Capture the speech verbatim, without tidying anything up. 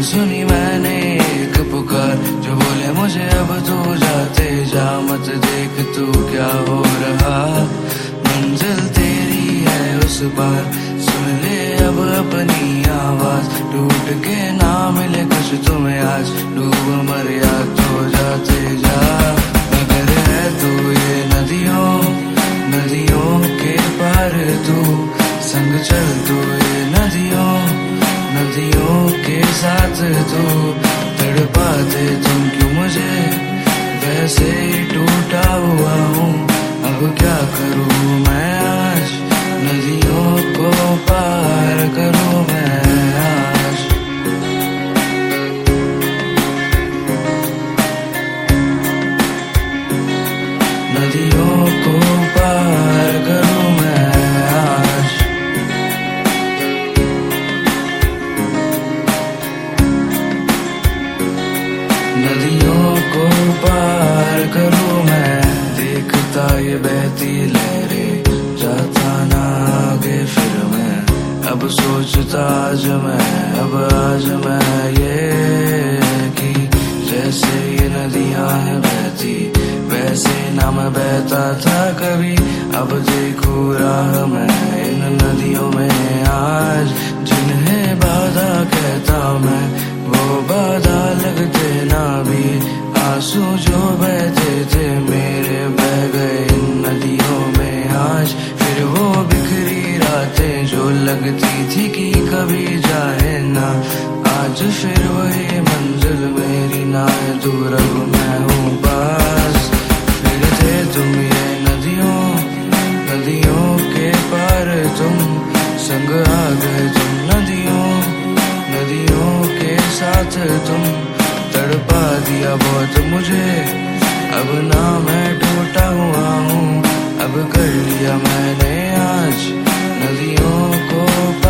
सुनी मैंने एक पुकार जो बोले मुझे अब तू जाते जा मत देख तू क्या हो रहा, मंजिल तेरी है उस पार, सुन ले अब अपनी आवाज, टूट के ना मिले कुछ तुम्हें आज, डूब मर या तो जाते जा। अगर है तू ये नदियों नदियों के पार तू, संग चल तू ये नदियों नदियों के साथ तू, तड़पाते तुम क्यों मुझे वैसे ही टूटा हुआ हूँ, अब क्या करूँ मैं आज, नदियों को पार करूँ मैं आज। नदियों को पार करूँ मैं आज। नदियों को पार करूँ मैं, देखता ये बहती लहरें, जाता ना आगे फिर मैं, अब सोचता आज मैं अब आज मैं ये कि जैसे ये नदियाँ हैं बहती वैसे ना मैं बहता था कभी, अब देखूं राह मैं इन नदियों में आज, जिन्हें बाधा कहता मैं वो बाधा लगते ना भी, आंसू जो बहते थे मेरे बह गए इन नदियों में आज, फिर वो बिखरी रातें जो लगती थी कि कभी जाए ना, आज फिर वही मंजिल मेरी ना है दूर अब मैं हूँ पास, फिर थे तुम ये नदियों नदियों के पार तुम, संग आ गए तुम नदियों नदियों के साथ तुम, तड़पा दिया बहुत मुझे अब ना मैं टूटा हुआ हूँ, अब कर लिया मैंने आज नदियों को